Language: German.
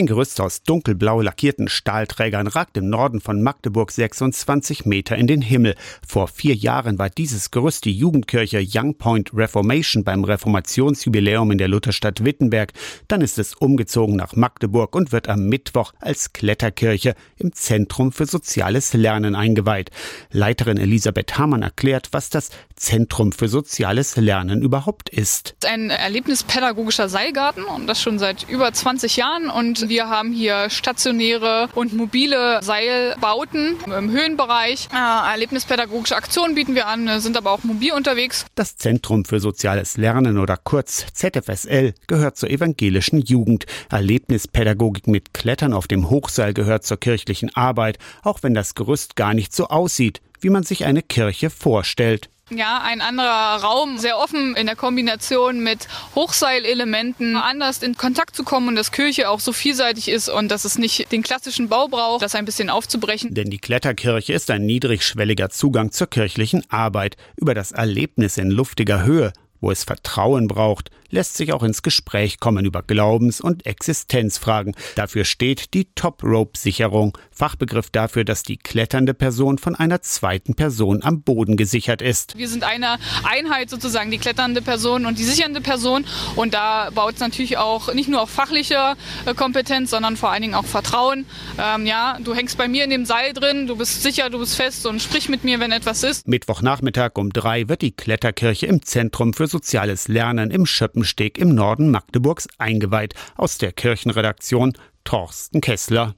Ein Gerüst aus dunkelblau lackierten Stahlträgern ragt im Norden von Magdeburg 26 Meter in den Himmel. Vor 4 Jahren war dieses Gerüst die Jugendkirche Young Point Reformation beim Reformationsjubiläum in der Lutherstadt Wittenberg. Dann ist es umgezogen nach Magdeburg und wird am Mittwoch als Kletterkirche im Zentrum für soziales Lernen eingeweiht. Leiterin Elisabeth Hamann erklärt, was das Zentrum für soziales Lernen überhaupt ist. Ein erlebnispädagogischer Seilgarten und das schon seit über 20 Jahren. Und wir haben hier stationäre und mobile Seilbauten im Höhenbereich. Erlebnispädagogische Aktionen bieten wir an, sind aber auch mobil unterwegs. Das Zentrum für soziales Lernen oder kurz ZFSL gehört zur evangelischen Jugend. Erlebnispädagogik mit Klettern auf dem Hochseil gehört zur kirchlichen Arbeit, auch wenn das Gerüst gar nicht so aussieht, wie man sich eine Kirche vorstellt. Ja, ein anderer Raum, sehr offen in der Kombination mit Hochseilelementen, anders in Kontakt zu kommen und dass Kirche auch so vielseitig ist und dass es nicht den klassischen Bau braucht, das ein bisschen aufzubrechen. Denn die Kletterkirche ist ein niedrigschwelliger Zugang zur kirchlichen Arbeit. Über das Erlebnis in luftiger Höhe, wo es Vertrauen braucht, lässt sich auch ins Gespräch kommen über Glaubens- und Existenzfragen. Dafür steht die Top-Rope-Sicherung, Fachbegriff dafür, dass die kletternde Person von einer zweiten Person am Boden gesichert ist. Wir sind eine Einheit sozusagen, die kletternde Person und die sichernde Person. Und da baut es natürlich auch nicht nur auf fachliche Kompetenz, sondern vor allen Dingen auch Vertrauen. Du hängst bei mir in dem Seil drin, du bist sicher, du bist fest und sprich mit mir, wenn etwas ist. Mittwochnachmittag um 3 wird die Kletterkirche im Zentrum für soziales Lernen im Schöppensteg im Norden Magdeburgs eingeweiht. Aus der Kirchenredaktion Thorsten Kessler.